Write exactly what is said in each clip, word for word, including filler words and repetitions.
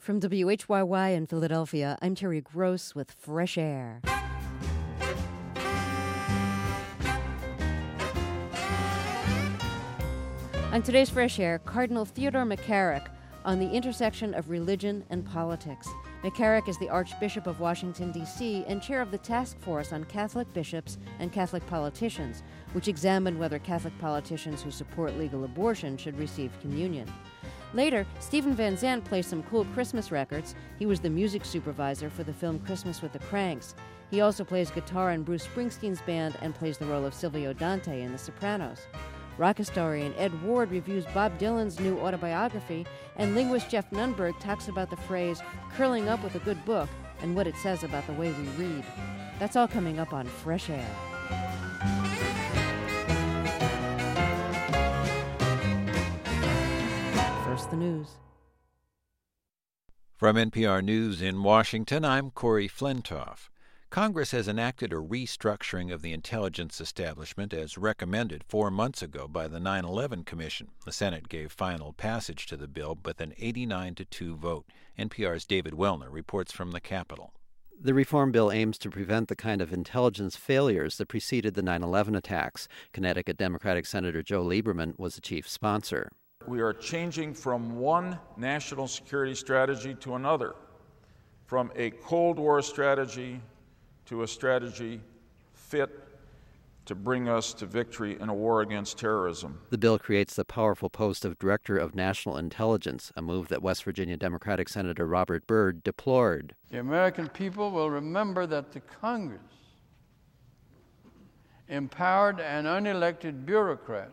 From W H Y Y in Philadelphia, I'm Terry Gross with Fresh Air. On today's Fresh Air, Cardinal Theodore McCarrick on the intersection of religion and politics. McCarrick is the Archbishop of Washington, D C, and chair of the Task Force on Catholic Bishops and Catholic Politicians, which examined whether Catholic politicians who support legal abortion should receive communion. Later, Stephen Van Zandt plays some cool Christmas records. He was the music supervisor for the film Christmas with the Cranks. He also plays guitar in Bruce Springsteen's band and plays the role of Silvio Dante in The Sopranos. Rock historian Ed Ward reviews Bob Dylan's new autobiography, and linguist Jeff Nunberg talks about the phrase curling up with a good book and what it says about the way we read. That's all coming up on Fresh Air. First, the news. From N P R News in Washington, I'm Corey Flintoff. Congress has enacted a restructuring of the intelligence establishment as recommended four months ago by the nine eleven Commission. The Senate gave final passage to the bill with an eighty-nine to two vote. N P R's David Wellner reports from the Capitol. The reform bill aims to prevent the kind of intelligence failures that preceded the nine eleven attacks. Connecticut Democratic Senator Joe Lieberman was the chief sponsor. We are changing from one national security strategy to another, from a Cold War strategy to a strategy fit to bring us to victory in a war against terrorism. The bill creates the powerful post of Director of National Intelligence, a move that West Virginia Democratic Senator Robert Byrd deplored. The American people will remember that the Congress empowered an unelected bureaucrat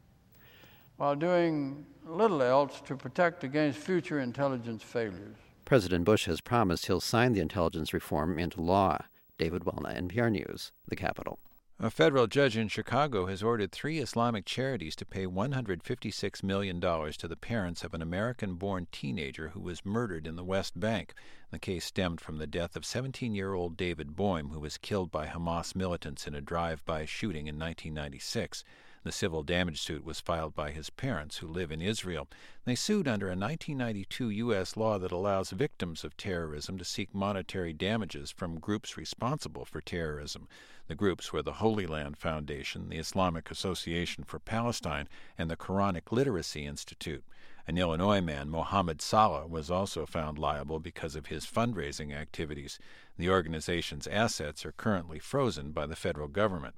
while doing little else to protect against future intelligence failures. President Bush has promised he'll sign the intelligence reform into law. David Wellner, N P R News, the Capitol. A federal judge in Chicago has ordered three Islamic charities to pay one hundred fifty-six million dollars to the parents of an American-born teenager who was murdered in the West Bank. The case stemmed from the death of seventeen-year-old David Boehm, who was killed by Hamas militants in a drive-by shooting in nineteen ninety-six. The civil damage suit was filed by his parents, who live in Israel. They sued under a nineteen ninety-two U S law that allows victims of terrorism to seek monetary damages from groups responsible for terrorism. The groups were the Holy Land Foundation, the Islamic Association for Palestine, and the Quranic Literacy Institute. An Illinois man, Mohammed Salah, was also found liable because of his fundraising activities. The organization's assets are currently frozen by the federal government.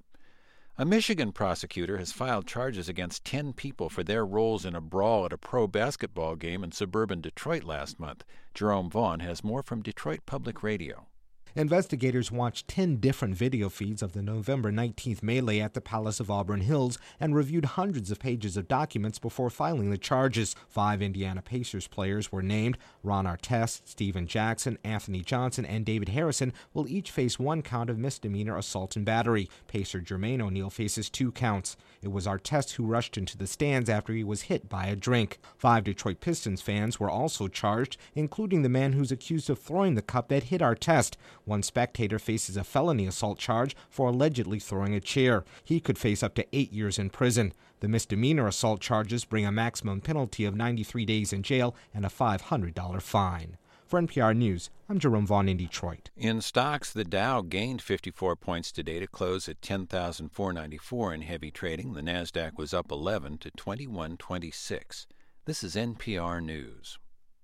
A Michigan prosecutor has filed charges against ten people for their roles in a brawl at a pro basketball game in suburban Detroit last month. Jerome Vaughn has more from Detroit Public Radio. Investigators watched ten different video feeds of the November nineteenth melee at the Palace of Auburn Hills and reviewed hundreds of pages of documents before filing the charges. Five Indiana Pacers players were named. Ron Artest, Steven Jackson, Anthony Johnson, and David Harrison will each face one count of misdemeanor assault and battery. Pacer Jermaine O'Neal faces two counts. It was Artest who rushed into the stands after he was hit by a drink. Five Detroit Pistons fans were also charged, including the man who's accused of throwing the cup that hit Artest. One spectator faces a felony assault charge for allegedly throwing a chair. He could face up to eight years in prison. The misdemeanor assault charges bring a maximum penalty of ninety-three days in jail and a five hundred dollars fine. For N P R News, I'm Jerome Vaughn in Detroit. In stocks, the Dow gained fifty-four points today to close at ten thousand four hundred ninety-four in heavy trading. The Nasdaq was up eleven to twenty-one twenty-six. This is N P R News.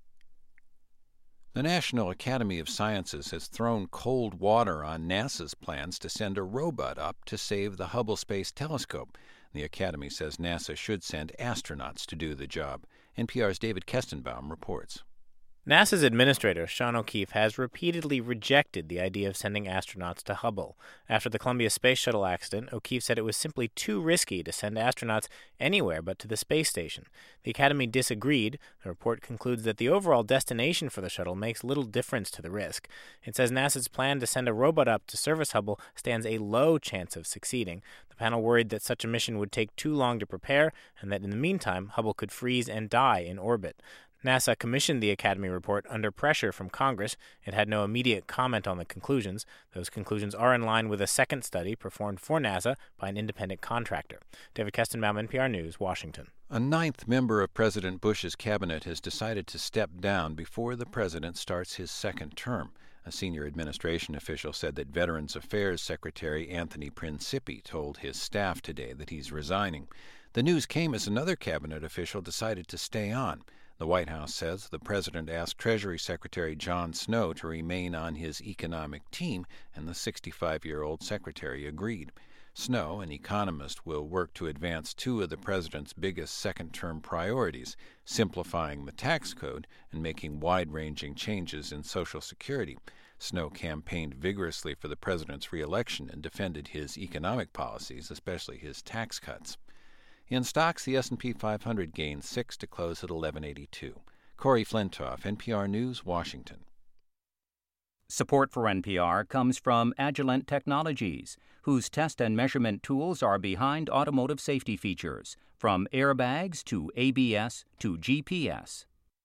The National Academy of Sciences has thrown cold water on NASA's plans to send a robot up to save the Hubble Space Telescope. The Academy says NASA should send astronauts to do the job. N P R's David Kestenbaum reports. NASA's administrator, Sean O'Keefe, has repeatedly rejected the idea of sending astronauts to Hubble. After the Columbia Space Shuttle accident, O'Keefe said it was simply too risky to send astronauts anywhere but to the space station. The Academy disagreed. The report concludes that the overall destination for the shuttle makes little difference to the risk. It says NASA's plan to send a robot up to service Hubble stands a low chance of succeeding. The panel worried that such a mission would take too long to prepare and that in the meantime, Hubble could freeze and die in orbit. NASA commissioned the Academy report under pressure from Congress. It had no immediate comment on the conclusions. Those conclusions are in line with a second study performed for NASA by an independent contractor. David Kestenbaum, N P R News, Washington. A ninth member of President Bush's cabinet has decided to step down before the president starts his second term. A senior administration official said that Veterans Affairs Secretary Anthony Principi told his staff today that he's resigning. The news came as another cabinet official decided to stay on. The White House says the president asked Treasury Secretary John Snow to remain on his economic team, and the sixty-five-year-old secretary agreed. Snow, an economist, will work to advance two of the president's biggest second-term priorities, simplifying the tax code and making wide-ranging changes in Social Security. Snow campaigned vigorously for the president's re-election and defended his economic policies, especially his tax cuts. In stocks, the S and P five hundred gained six to close at eleven eighty-two. Corey Flintoff, N P R News, Washington. Support for N P R comes from Agilent Technologies, whose test and measurement tools are behind automotive safety features, from airbags to A B S to G P S.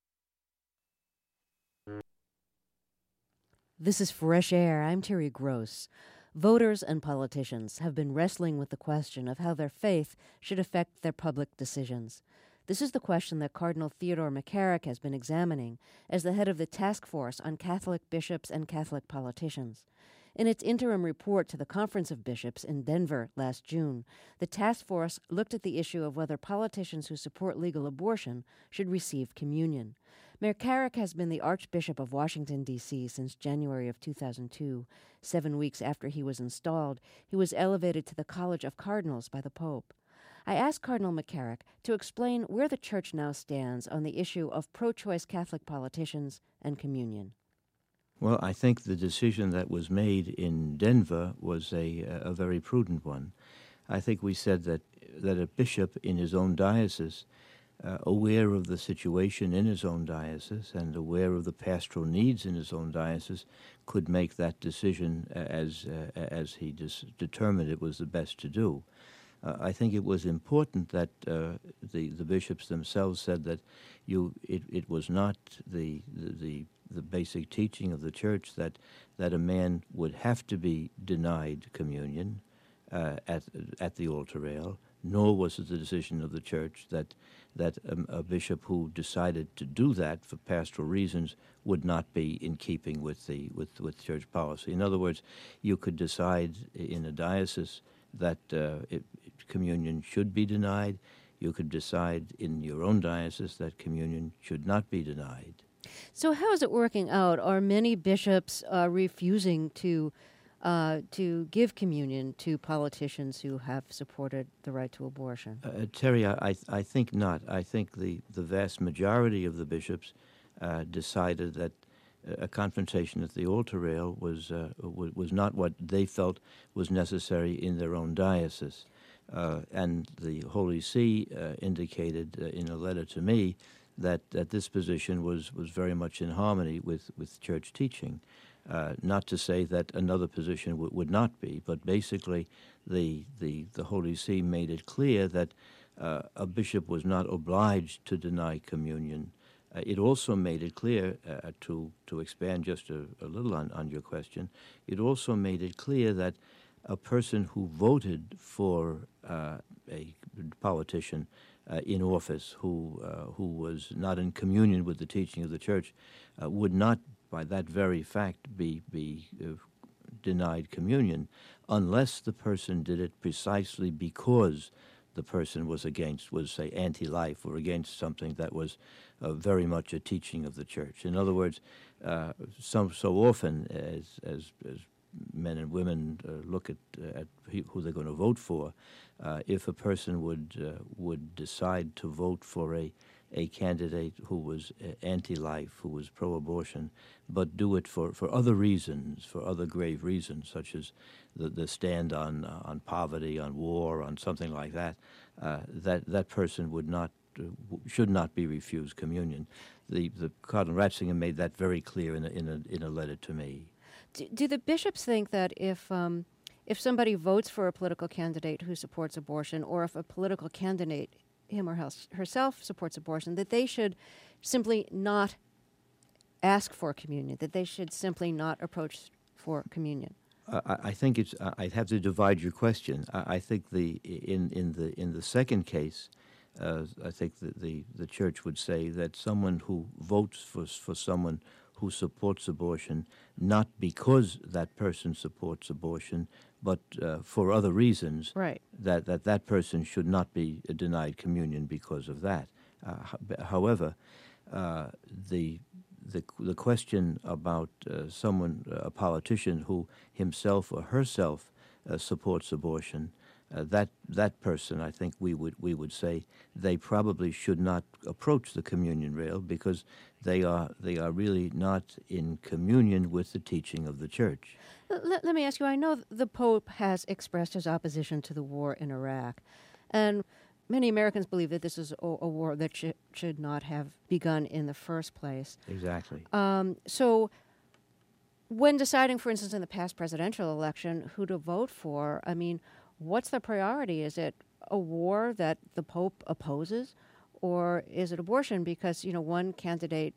This is Fresh Air. I'm Terry Gross. Voters and politicians have been wrestling with the question of how their faith should affect their public decisions. This is the question that Cardinal Theodore McCarrick has been examining as the head of the task force on Catholic bishops and Catholic politicians. In its interim report to the Conference of Bishops in Denver last June, the task force looked at the issue of whether politicians who support legal abortion should receive communion. McCarrick has been the Archbishop of Washington, D C since January of two thousand two. Seven weeks after he was installed, he was elevated to the College of Cardinals by the Pope. I asked Cardinal McCarrick to explain where the Church now stands on the issue of pro-choice Catholic politicians and communion. Well, I think the decision that was made in Denver was a, a very prudent one. I think we said that, that a bishop in his own diocese, uh, aware of the situation in his own diocese and aware of the pastoral needs in his own diocese, could make that decision as, uh, as he dis- determined it was the best to do. Uh, I think it was important that uh, the the bishops themselves said that you it, it was not the, the the the basic teaching of the church that that a man would have to be denied communion uh, at at the altar rail, nor was it the decision of the church that that a, a bishop who decided to do that for pastoral reasons would not be in keeping with the with with church policy. In other words, you could decide in a diocese that uh, it, communion should be denied. You could decide in your own diocese that communion should not be denied. So how is it working out? Are many bishops uh, refusing to uh, to give communion to politicians who have supported the right to abortion? Uh, Terry, I, I think not. I think the, the vast majority of the bishops uh, decided that a confrontation at the altar rail was uh, was not what they felt was necessary in their own diocese. Uh, and the Holy See uh, indicated uh, in a letter to me that, that this position was, was very much in harmony with, with church teaching. Uh, not to say that another position w- would not be, but basically the, the, the Holy See made it clear that uh, a bishop was not obliged to deny communion. Uh, it also made it clear, uh, to, to expand just a, a little on, on your question, it also made it clear that a person who voted for uh, a politician uh, in office who uh, who was not in communion with the teaching of the church uh, would not, by that very fact, be be uh, denied communion, unless the person did it precisely because the person was against, was say, anti-life or against something that was uh, very much a teaching of the church. In other words, uh, some so often as as, as men and women uh, look at, uh, at who they're going to vote for, uh, if a person would uh, would decide to vote for a a candidate who was uh, anti-life, who was pro-abortion, but do it for, for other reasons, for other grave reasons, such as the, the stand on uh, on poverty, on war, on something like that, uh, that that person would not uh, should not be refused communion. The the Cardinal Ratzinger made that very clear in a, in a in a letter to me. Do, do the bishops think that if um, if somebody votes for a political candidate who supports abortion, or if a political candidate him or herself supports abortion, that they should simply not ask for communion, that they should simply not approach for communion? Uh, I, I think it's. Uh, I'd have to divide your question. I, I think the in in the in the second case, uh, I think that the the church would say that someone who votes for for someone who supports abortion, not because that person supports abortion, but uh, for other reasons, right. that, that that person should not be denied communion because of that. Uh, however, uh, the, the the question about uh, someone, a politician who himself or herself uh, supports abortion, uh, that that person, I think we would we would say they probably should not approach the communion rail because they are they are really not in communion with the teaching of the church. Let, let me ask you, I know the Pope has expressed his opposition to the war in Iraq, and many Americans believe that this is a, a war that sh- should not have begun in the first place. Exactly. Um, so when deciding, for instance, in the past presidential election, who to vote for, I mean, what's the priority? Is it a war that the Pope opposes, or is it abortion? Because, you know, one candidate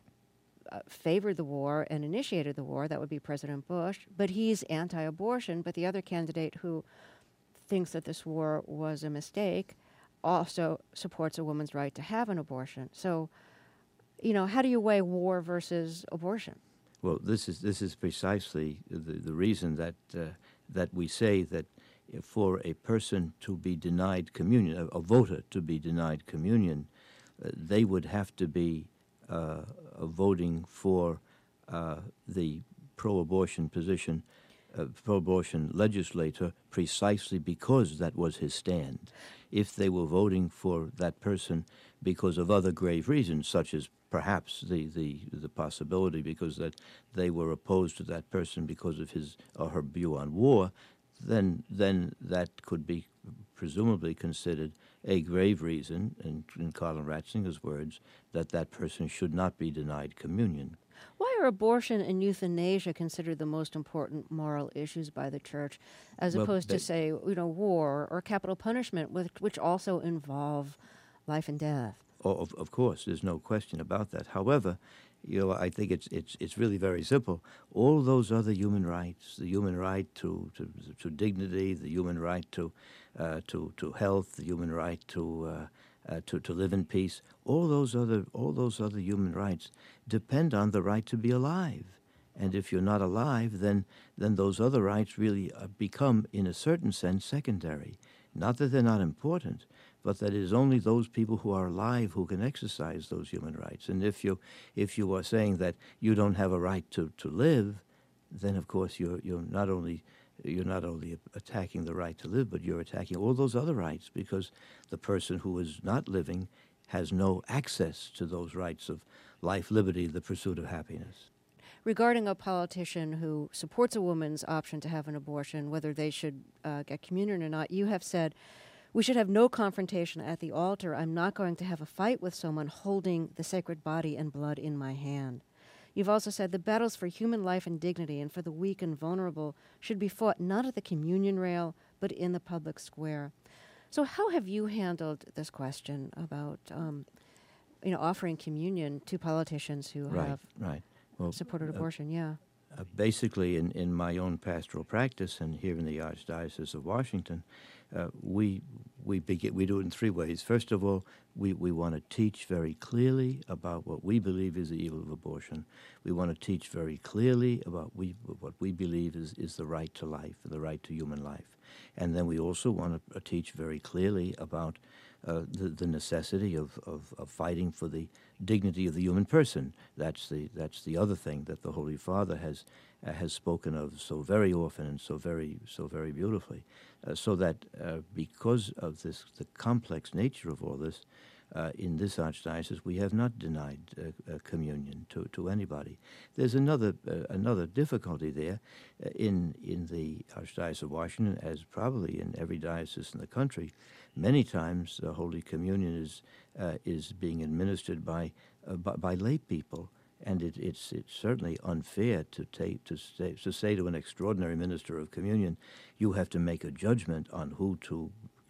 uh, favored the war and initiated the war, that would be President Bush, but he's anti-abortion. But the other candidate who thinks that this war was a mistake also supports a woman's right to have an abortion. So, you know, how do you weigh war versus abortion? Well, this is this is precisely the, the reason that uh, that we say that for a person to be denied communion, a, a voter to be denied communion, uh, they would have to be uh, voting for uh, the pro-abortion position, uh, pro-abortion legislator, precisely because that was his stand. If they were voting for that person because of other grave reasons, such as perhaps the, the, the possibility because that they were opposed to that person because of his or her view on war, then then that could be presumably considered a grave reason, in, in Cardinal Ratzinger's words, that that person should not be denied communion. Why are abortion and euthanasia considered the most important moral issues by the Church, as well, opposed they, to, say, you know, war or capital punishment, with, which also involve life and death? Oh, of, of course, there's no question about that. However, you know, I think it's it's it's really very simple. All those other human rights, the human right to to, to dignity, the human right to uh, to to health, the human right to uh, uh, to to live in peace, all those other all those other human rights depend on the right to be alive. And if you're not alive, then then those other rights really uh, become, in a certain sense, secondary. Not that they're not important, but that it is only those people who are alive who can exercise those human rights. And if you if you are saying that you don't have a right to, to live, then of course you're you're not only you're not only attacking the right to live, but you're attacking all those other rights, because the person who is not living has no access to those rights of life, liberty, the pursuit of happiness. Regarding a politician who supports a woman's option to have an abortion, whether they should uh, get communion or not, you have said, we should have no confrontation at the altar. I'm not going to have a fight with someone holding the sacred body and blood in my hand. You've also said the battles for human life and dignity and for the weak and vulnerable should be fought not at the communion rail, but in the public square. So how have you handled this question about, um, you know, offering communion to politicians who right, have right. Well, supported abortion? Uh, yeah. Uh, basically, in, in my own pastoral practice and here in the Archdiocese of Washington, uh, we we begin, we do it in three ways. First of all, we, we want to teach very clearly about what we believe is the evil of abortion. We want to teach very clearly about we what we believe is, is the right to life, the right to human life. And then we also want to uh, teach very clearly about uh, the, the necessity of, of, of fighting for the dignity of the human person. That's the that's the other thing that the Holy Father has uh, has spoken of so very often and so very so very beautifully. Uh, so that uh, because of this the complex nature of all this, uh, in this archdiocese we have not denied uh, uh, communion to, to anybody. There's another uh, another difficulty there uh, in in the Archdiocese of Washington, as probably in every diocese in the country. Many times the Holy Communion is uh, is being administered by, uh, by by lay people, and it, it's it's certainly unfair to take to say to say to an extraordinary minister of communion, you have to make a judgment on who to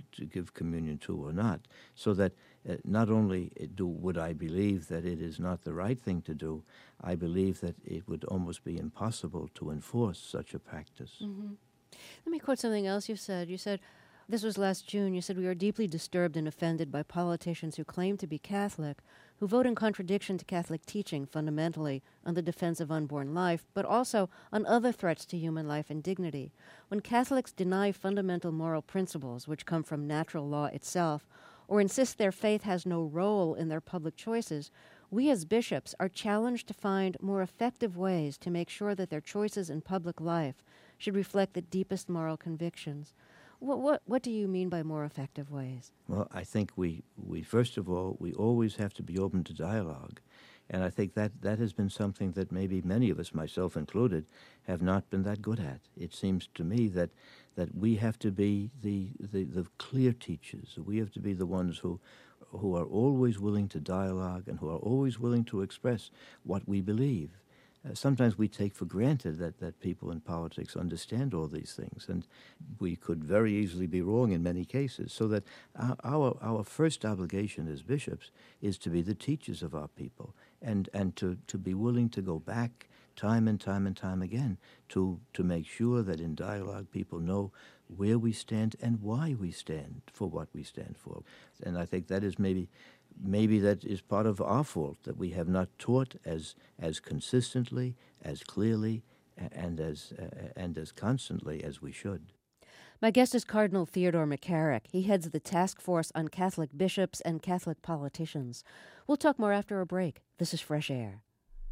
to give communion to or not. So that uh, not only do would I believe that it is not the right thing to do, I believe that it would almost be impossible to enforce such a practice. Mm-hmm. Let me quote something else you said. You said, this was last June, you said, "We are deeply disturbed and offended by politicians who claim to be Catholic, who vote in contradiction to Catholic teaching fundamentally on the defense of unborn life, but also on other threats to human life and dignity. When Catholics deny fundamental moral principles which come from natural law itself, or insist their faith has no role in their public choices, we as bishops are challenged to find more effective ways to make sure that their choices in public life should reflect the deepest moral convictions." What, what what do you mean by more effective ways? Well, I think we, we first of all, we always have to be open to dialogue. And I think that, that has been something that maybe many of us, myself included, have not been that good at. It seems to me that that we have to be the, the, the clear teachers. We have to be the ones who who are always willing to dialogue and who are always willing to express what we believe. Uh, sometimes we take for granted that, that people in politics understand all these things, and we could very easily be wrong in many cases. So that our, our, our first obligation as bishops is to be the teachers of our people, and, and to, to be willing to go back time and time and time again to, to make sure that in dialogue people know where we stand and why we stand for what we stand for. And I think that is maybe maybe that is part of our fault, that we have not taught as as consistently, as clearly, and as uh, and as constantly as we should. My guest is Cardinal Theodore McCarrick. He heads the Task Force on Catholic Bishops and Catholic Politicians. We'll talk more after a break. This is Fresh Air.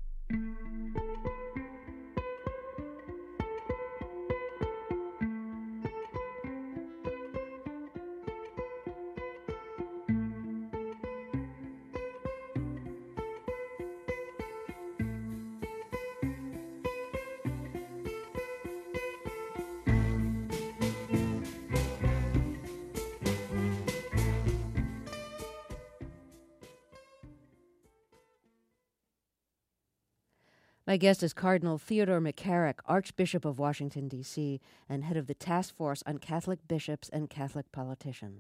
My guest is Cardinal Theodore McCarrick, Archbishop of Washington, D C, and head of the Task Force on Catholic Bishops and Catholic Politicians.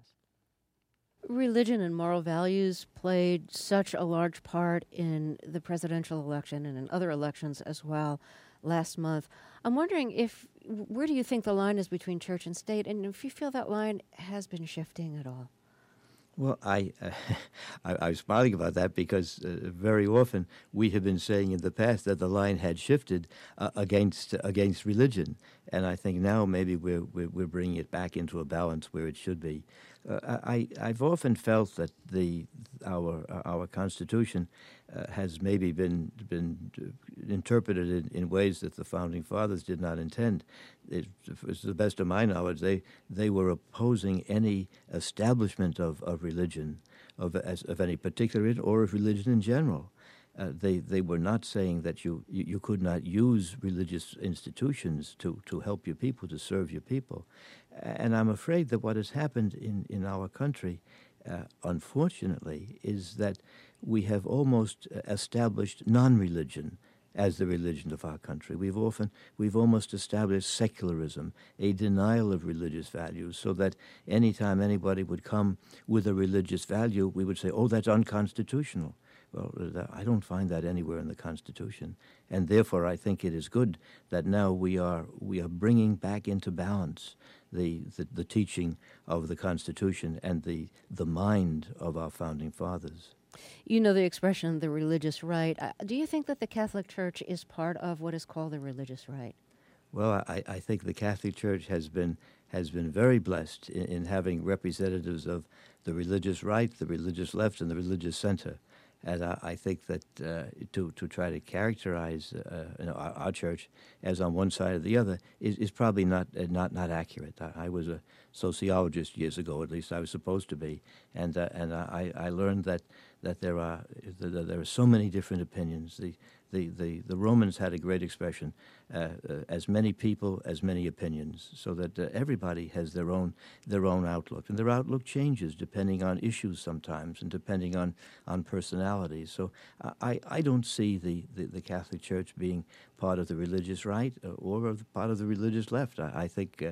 Religion and moral values played such a large part in the presidential election and in other elections as well last month. I'm wondering if, where do you think the line is between church and state, and if you feel that line has been shifting at all? Well, I, uh, I, I was smiling about that because uh, very often we have been saying in the past that the line had shifted uh, against uh, against religion, and I think now maybe we're, we're we're bringing it back into a balance where it should be. Uh, I I've often felt that the our our Constitution uh, has maybe been been interpreted in, in ways that the founding fathers did not intend. It, to the best of my knowledge, they they were opposing any establishment of, of religion, of as, of any particular or of religion in general. Uh, they they were not saying that you, you, you could not use religious institutions to, to help your people, to serve your people. And I'm afraid that what has happened in, in our country, uh, unfortunately, is that we have almost established non-religion as the religion of our country. We've often, we've almost established secularism, a denial of religious values, so that any time anybody would come with a religious value, we would say, oh, that's unconstitutional. Well, I don't find that anywhere in the Constitution, and therefore I think it is good that now we are we are bringing back into balance the the, the teaching of the Constitution and the the mind of our founding fathers. You know the expression, the religious right. Uh, do you think that the Catholic Church is part of what is called the religious right? Well, I, I think the Catholic Church has been has been very blessed in, in having representatives of the religious right, the religious left, and the religious center. And I, I think that uh, to to try to characterize uh, you know, our, our church as on one side or the other is, is probably not uh, not not accurate. I, I was a sociologist years ago, at least I was supposed to be, and uh, and I, I learned that that there are that there are so many different opinions. The the, the, the Romans had a great expression: uh, uh, as many people, as many opinions, so that uh, everybody has their own their own outlook, and their outlook changes depending on issues sometimes, and depending on on personalities. So I, I don't see the, the, the Catholic Church being part of the religious right or of part of the religious left. I, I think uh,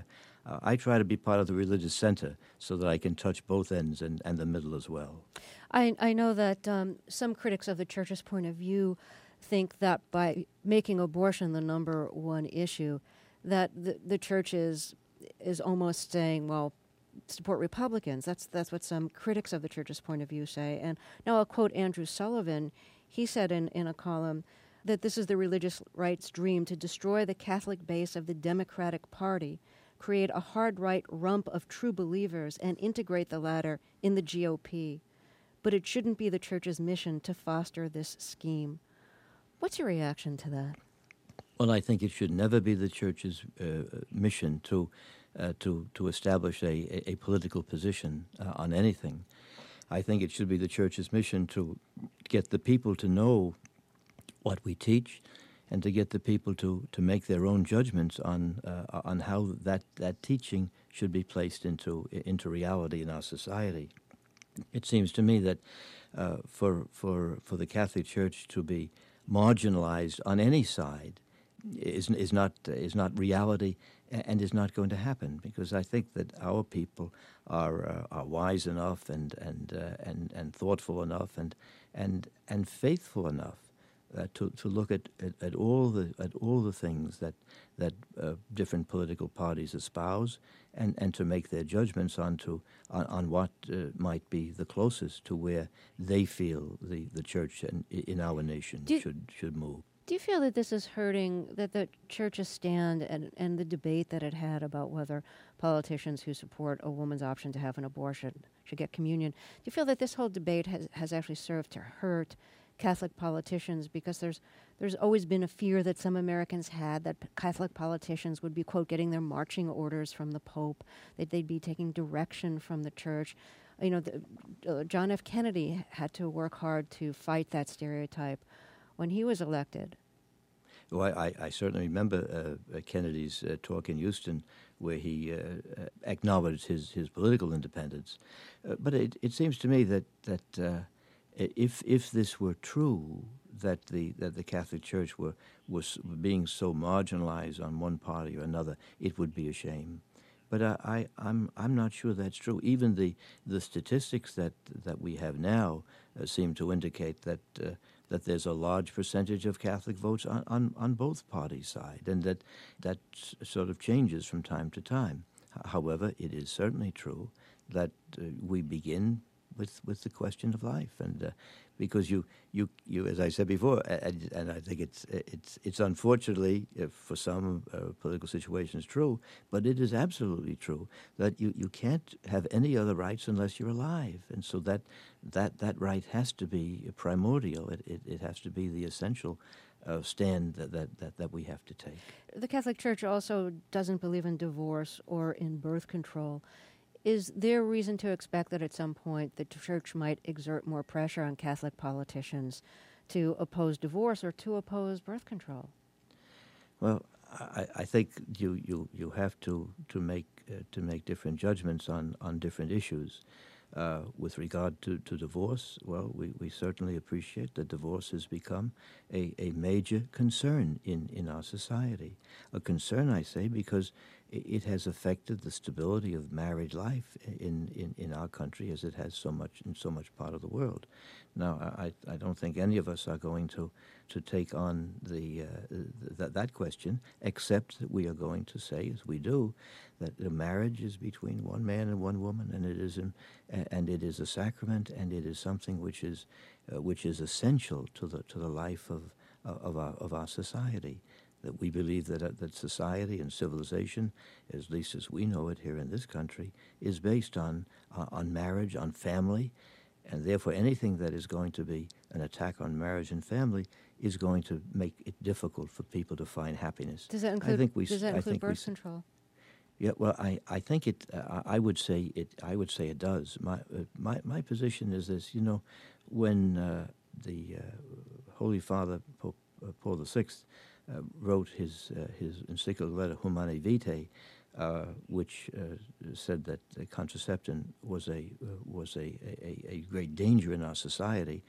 Uh, I try to be part of the religious center so that I can touch both ends and, and the middle as well. I, I know that um, some critics of the church's point of view think that by making abortion the number one issue, that the, the church is, is almost saying, well, support Republicans. That's that's what some critics of the church's point of view say. And now I'll quote Andrew Sullivan. He said in, in a column that this is the religious right's dream to destroy the Catholic base of the Democratic Party, create a hard-right rump of true believers, and integrate the latter in the G O P. But it shouldn't be the church's mission to foster this scheme. What's your reaction to that? Well, I think it should never be the church's uh, mission to uh, to to establish a, a political position uh, on anything. I think it should be the church's mission to get the people to know what we teach, and to get the people to, to make their own judgments on uh, on how that, that teaching should be placed into into reality in our society. It seems to me that uh, for for for the Catholic Church to be marginalized on any side is is not is not reality and is not going to happen, because I think that our people are uh, are wise enough and and uh, and and thoughtful enough and and and faithful enough uh, to to look at, at, at all the at all the things that that uh, different political parties espouse, and, and to make their judgments on to on, on what uh, might be the closest to where they feel the, the church in, in our nation Do should should move. Do you feel that this is hurting, that the church's stand and, and the debate that it had about whether politicians who support a woman's option to have an abortion should get communion, do you feel that this whole debate has, has actually served to hurt Catholic politicians? Because there's there's always been a fear that some Americans had that Catholic politicians would be, quote, getting their marching orders from the Pope, that they'd be taking direction from the church. You know, the, uh, John F. Kennedy had to work hard to fight that stereotype when he was elected. Well, I, I certainly remember uh, Kennedy's uh, talk in Houston, where he uh, uh, acknowledged his, his political independence. Uh, but it, it seems to me that that uh, if if this were true, that the that the Catholic Church were was being so marginalized on one party or another, it would be a shame. But I, I, I'm I'm not sure that's true. Even the the statistics that that we have now uh, seem to indicate that uh, that there's a large percentage of Catholic votes on, on, on both parties' side, and that that sort of changes from time to time. However, it is certainly true that uh, we begin with with the question of life, and uh, because you, you you as I said before, and, and I think it's it's it's unfortunately uh, for some uh, political situations true, but it is absolutely true that you, you can't have any other rights unless you're alive, and so that that that right has to be primordial. It it, it has to be the essential uh, stand that, that that that we have to take. The Catholic Church also doesn't believe in divorce or in birth control. Is there reason to expect that at some point the church might exert more pressure on Catholic politicians to oppose divorce or to oppose birth control? Well, I, I think you, you, you have to to make uh, to make different judgments on, on different issues. Uh, with regard to, to divorce, well, we, we certainly appreciate that divorce has become a, a major concern in, in our society. A concern, I say, because it has affected the stability of married life in, in, in our country, as it has so much in so much part of the world. Now, I, I don't think any of us are going to, to take on the uh, th- that question, except that we are going to say, as we do, that the marriage is between one man and one woman, and it is an, and it is a sacrament, and it is something which is uh, which is essential to the to the life of of our of our society. That we believe that uh, that society and civilization, at least as we know it here in this country, is based on uh, on marriage, on family, and therefore anything that is going to be an attack on marriage and family is going to make it difficult for people to find happiness. Does that include, I think we, does that I include think birth we, control? Yeah, well, I, I think it. Uh, I would say it. I would say it does. My uh, my my position is this. You know, when uh, the uh, Holy Father Pope uh, Paul the Sixth uh, wrote his uh, his encyclical letter Humanae Vitae, uh, which uh, said that uh, contraception was a uh, was a, a, a great danger in our society,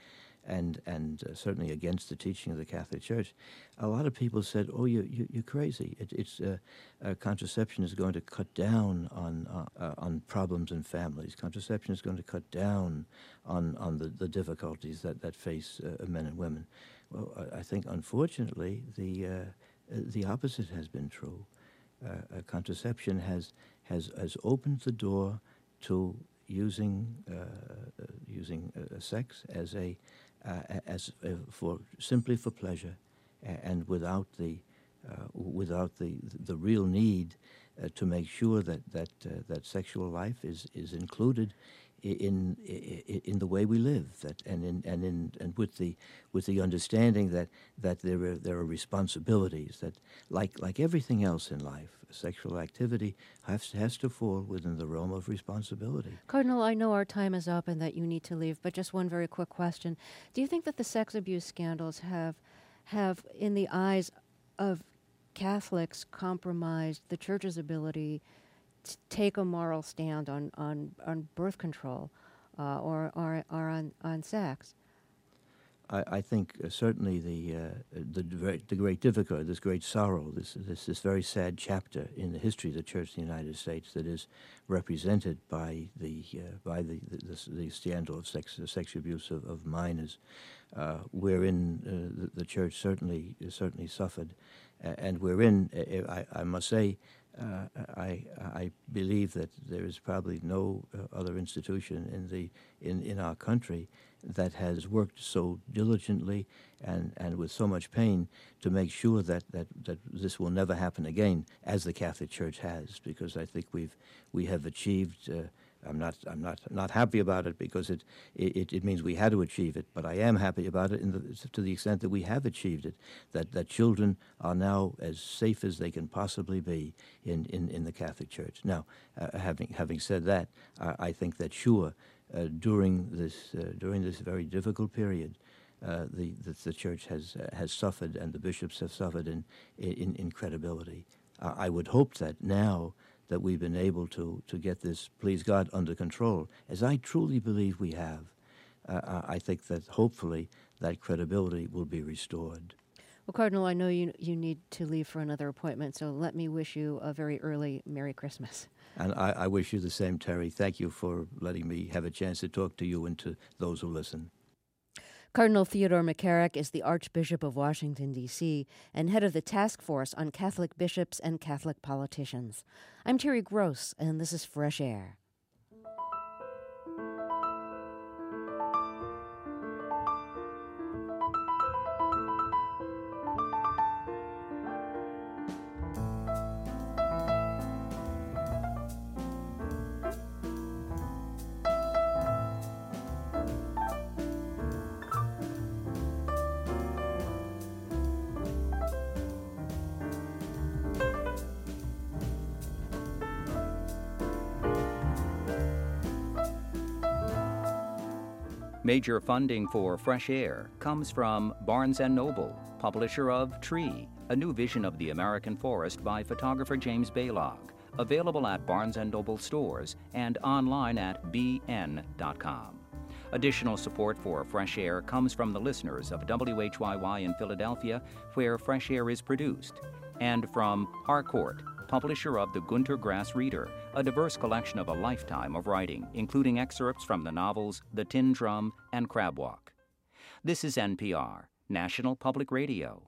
and and uh, certainly against the teaching of the Catholic Church, a lot of people said, "Oh, you, you you're crazy. It, it's uh, uh, contraception is going to cut down on uh, uh, on problems in families. Contraception is going to cut down on on the, the difficulties that that face uh, men and women." Well, I, I think unfortunately the uh, the opposite has been true. Uh, uh, contraception has has has opened the door to using uh, uh, using uh, sex as a uh, as uh, for simply for pleasure, and without the uh, without the the real need uh, to make sure that that uh, that sexual life is is included in in, in the way we live, that and in and in and with the with the understanding that that there are there are responsibilities that like like everything else in life, sexual activity has has to fall within the realm of responsibility. Cardinal, I know our time is up and that you need to leave, but just one very quick question: do you think that the sex abuse scandals have have in the eyes of Catholics compromised the Church's ability to take a moral stand on, on, on birth control uh, or, or, or on, on sex? I, I think uh, certainly the, uh, the the great difficulty, this great sorrow, this, this this very sad chapter in the history of the Church in the United States that is represented by the uh, by the the, the the scandal of sex sexual abuse of, of minors, uh, wherein uh, the, the Church certainly certainly suffered, uh, and wherein uh, I, I must say. Uh, I I believe that there is probably no uh, other institution in the in, in our country that has worked so diligently and, and with so much pain to make sure that, that, that this will never happen again, as the Catholic Church has, because I think we've we have achieved. Uh, I'm not I'm not not happy about it because it, it it means we had to achieve it, but I am happy about it in the, to the extent that we have achieved it. That that children are now as safe as they can possibly be in, in, in the Catholic Church. Now, uh, having having said that, uh, I think that sure uh, during this uh, during this very difficult period, uh, the, the the Church has uh, has suffered and the bishops have suffered in in, in credibility. Uh, I would hope that now that we've been able to, to get this, please God, under control, as I truly believe we have, uh, I think that hopefully that credibility will be restored. Well, Cardinal, I know you you need to leave for another appointment, so let me wish you a very early Merry Christmas. And I, I wish you the same, Terry. Thank you for letting me have a chance to talk to you and to those who listen. Cardinal Theodore McCarrick is the Archbishop of Washington, D C, and head of the Task Force on Catholic Bishops and Catholic Politicians. I'm Terry Gross, and this is Fresh Air. Major funding for Fresh Air comes from Barnes and Noble, publisher of Tree, a new vision of the American forest by photographer James Baylog, available at Barnes and Noble stores and online at b n dot com. Additional support for Fresh Air comes from the listeners of W H Y Y in Philadelphia, where Fresh Air is produced, and from Harcourt, publisher of the Gunter Grass Reader, a diverse collection of a lifetime of writing, including excerpts from the novels The Tin Drum and Crab Walk. This is N P R, National Public Radio.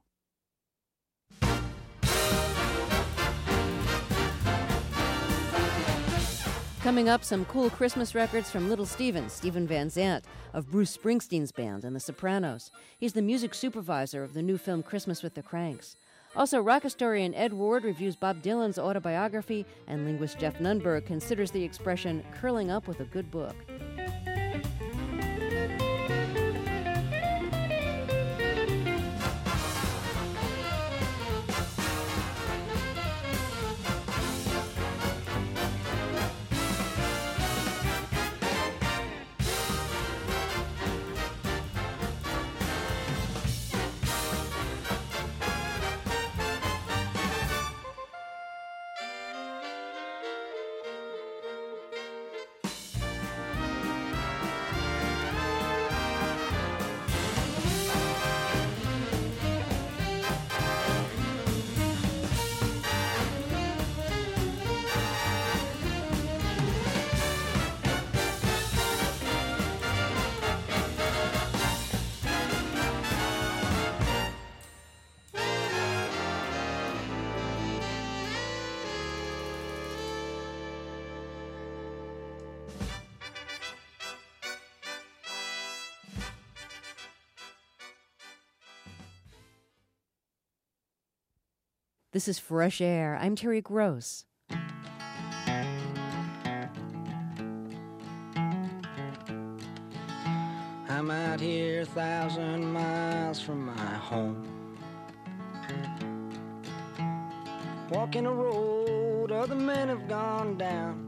Coming up, some cool Christmas records from Little Steven, Stephen Van Zandt, of Bruce Springsteen's band and The Sopranos. He's the music supervisor of the new film Christmas with the Cranks. Also, rock historian Ed Ward reviews Bob Dylan's autobiography, and linguist Jeff Nunberg considers the expression curling up with a good book. This is Fresh Air. I'm Terry Gross. I'm out here a thousand miles from my home, walking a road other men have gone down.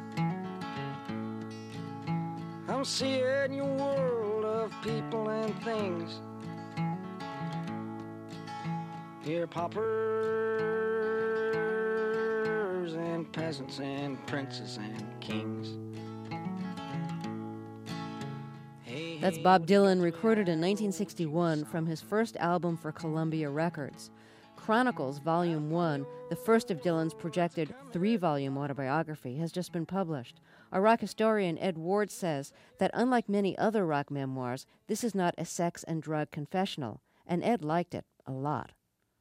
I'm seeing your world of people and things. Here paupers and peasants and princes and kings. That's Bob Dylan, recorded in nineteen sixty-one from his first album for Columbia Records. Chronicles, Volume one, the first of Dylan's projected three-volume autobiography, has just been published. Our rock historian Ed Ward says that unlike many other rock memoirs, this is not a sex and drug confessional, and Ed liked it a lot.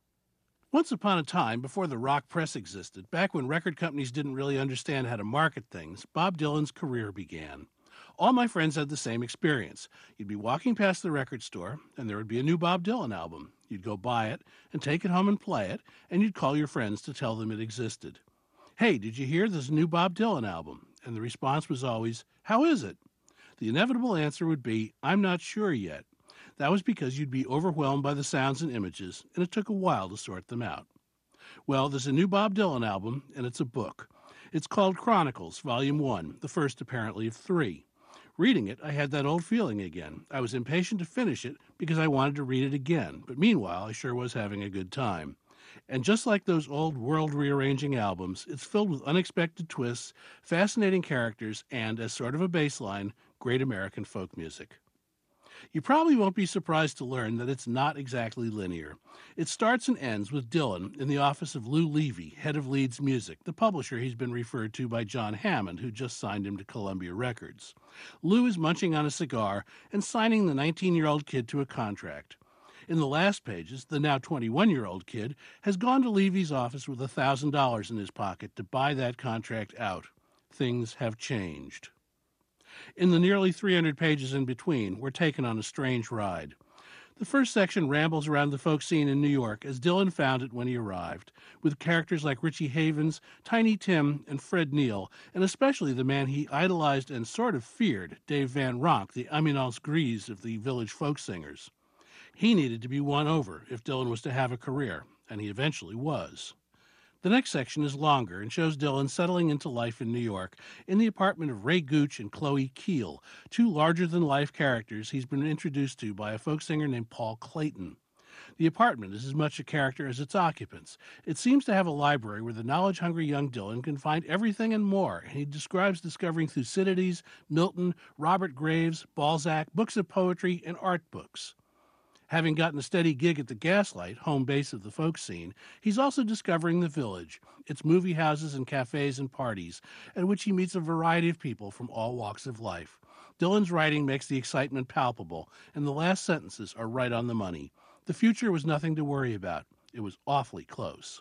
Once upon a time, before the rock press existed, back when record companies didn't really understand how to market things, Bob Dylan's career began. All my friends had the same experience. You'd be walking past the record store, and there would be a new Bob Dylan album. You'd go buy it and take it home and play it, and you'd call your friends to tell them it existed. Hey, did you hear there's a new Bob Dylan album? And the response was always, how is it? The inevitable answer would be, I'm not sure yet. That was because you'd be overwhelmed by the sounds and images, and it took a while to sort them out. Well, there's a new Bob Dylan album, and it's a book. It's called Chronicles, Volume one, the first apparently of three. Reading it, I had that old feeling again. I was impatient to finish it because I wanted to read it again, but meanwhile, I sure was having a good time. And just like those old world-rearranging albums, it's filled with unexpected twists, fascinating characters, and, as sort of a baseline, great American folk music. You probably won't be surprised to learn that it's not exactly linear. It starts and ends with Dylan in the office of Lou Levy, head of Leeds Music, the publisher he's been referred to by John Hammond, who just signed him to Columbia Records. Lou is munching on a cigar and signing the nineteen-year-old kid to a contract. In the last pages, the now twenty-one-year-old kid has gone to Levy's office with one thousand dollars in his pocket to buy that contract out. Things have changed. In the nearly three hundred pages in between, we're taken on a strange ride. The first section rambles around the folk scene in New York as Dylan found it when he arrived, with characters like Richie Havens, Tiny Tim, and Fred Neil, and especially the man he idolized and sort of feared, Dave Van Ronk, the éminence grise of the village folk singers. He needed to be won over if Dylan was to have a career, and he eventually was. The next section is longer and shows Dylan settling into life in New York in the apartment of Ray Gooch and Chloe Keel, two larger-than-life characters he's been introduced to by a folk singer named Paul Clayton. The apartment is as much a character as its occupants. It seems to have a library where the knowledge-hungry young Dylan can find everything and more, and he describes discovering Thucydides, Milton, Robert Graves, Balzac, books of poetry, and art books. Having gotten a steady gig at the Gaslight, home base of the folk scene, he's also discovering the village, its movie houses and cafes and parties, at which he meets a variety of people from all walks of life. Dylan's writing makes the excitement palpable, and the last sentences are right on the money. The future was nothing to worry about. It was awfully close.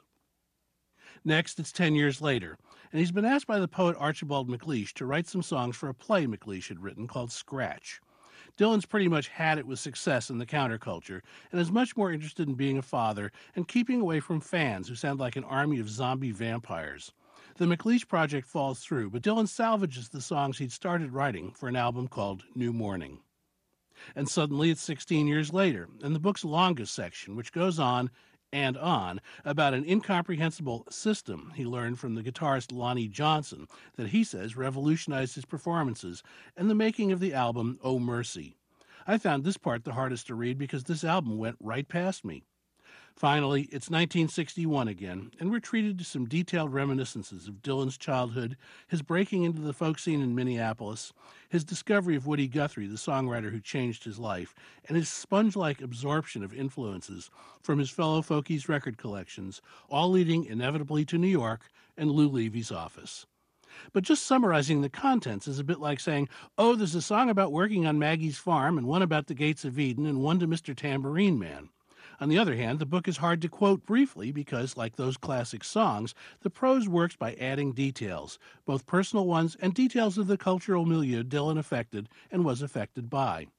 Next, it's ten years later, and he's been asked by the poet Archibald MacLeish to write some songs for a play MacLeish had written called Scratch. Dylan's pretty much had it with success in the counterculture and is much more interested in being a father and keeping away from fans who sound like an army of zombie vampires. The MacLeish project falls through, but Dylan salvages the songs he'd started writing for an album called New Morning. And suddenly it's sixteen years later, and the book's longest section, which goes on and on about an incomprehensible system he learned from the guitarist Lonnie Johnson that he says revolutionized his performances, and the making of the album Oh Mercy. I found this part the hardest to read because this album went right past me. Finally, it's nineteen sixty-one again, and we're treated to some detailed reminiscences of Dylan's childhood, his breaking into the folk scene in Minneapolis, his discovery of Woody Guthrie, the songwriter who changed his life, and his sponge-like absorption of influences from his fellow folkies' record collections, all leading inevitably to New York and Lou Levy's office. But just summarizing the contents is a bit like saying, oh, there's a song about working on Maggie's farm, and one about the Gates of Eden, and one to Mister Tambourine Man. On the other hand, the book is hard to quote briefly because, like those classic songs, the prose works by adding details, both personal ones and details of the cultural milieu Dylan affected and was affected by.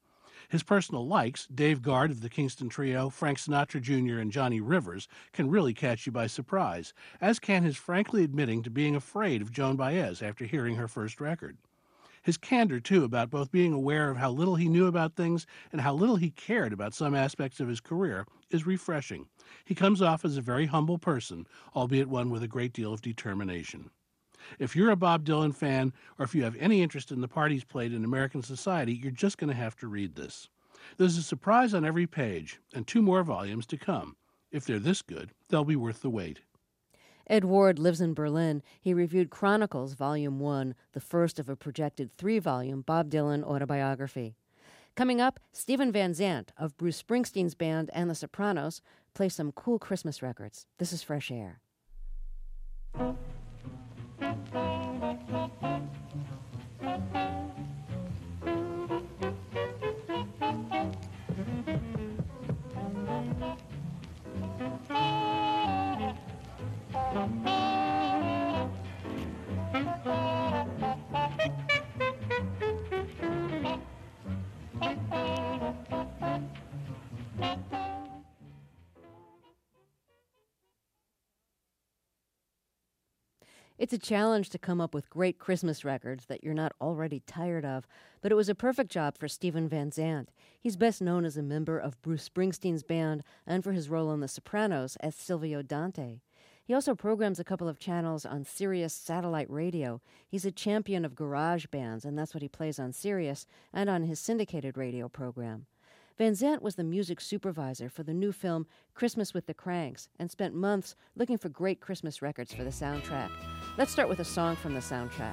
His personal likes, Dave Guard of the Kingston Trio, Frank Sinatra Junior, and Johnny Rivers, can really catch you by surprise, as can his frankly admitting to being afraid of Joan Baez after hearing her first record. His candor, too, about both being aware of how little he knew about things and how little he cared about some aspects of his career, is refreshing. He comes off as a very humble person, albeit one with a great deal of determination. If you're a Bob Dylan fan, or if you have any interest in the part he's played in American society, you're just going to have to read this. There's a surprise on every page, and two more volumes to come. If they're this good, they'll be worth the wait. Ed Ward lives in Berlin. He reviewed Chronicles, Volume one, the first of a projected three-volume Bob Dylan autobiography. Coming up, Steven Van Zandt of Bruce Springsteen's band and The Sopranos play some cool Christmas records. This is Fresh Air. It's a challenge to come up with great Christmas records that you're not already tired of, but it was a perfect job for Steven Van Zandt. He's best known as a member of Bruce Springsteen's band and for his role on The Sopranos as Silvio Dante. He also programs a couple of channels on Sirius satellite radio. He's a champion of garage bands, and that's what he plays on Sirius and on his syndicated radio program. Van Zandt was the music supervisor for the new film Christmas with the Cranks and spent months looking for great Christmas records for the soundtrack. Let's start with a song from the soundtrack.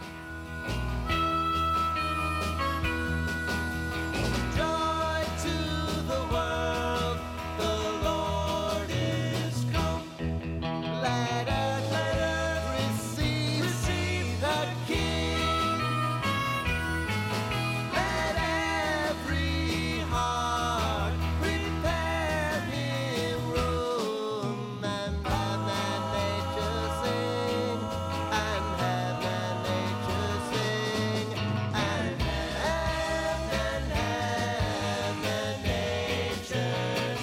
Joy to the world, the Lord is come. Let us, let us receive, receive the King. Let every heart prepare him room and have that nature sing, and have that nature sing, and have, and have that nature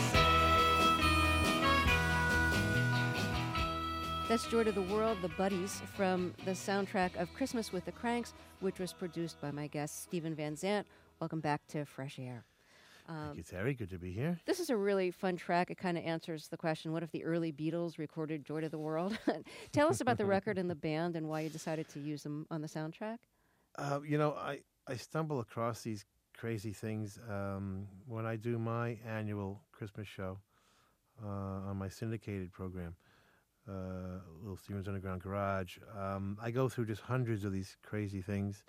sing. That's Joy to the World, the Buddies, from the soundtrack of Christmas with the Cranks, which was produced by my guest, Steven Van Zandt. Welcome back to Fresh Air. Um, Thank you, Terry. Good to be here. This is a really fun track. It kind of answers the question, what if the early Beatles recorded Joy to the World? Tell us about the record and the band and why you decided to use them on the soundtrack. Uh, you know, I, I stumble across these crazy things um, when I do my annual Christmas show uh, on my syndicated program, uh, Little Steven's Underground Garage. Um, I go through just hundreds of these crazy things.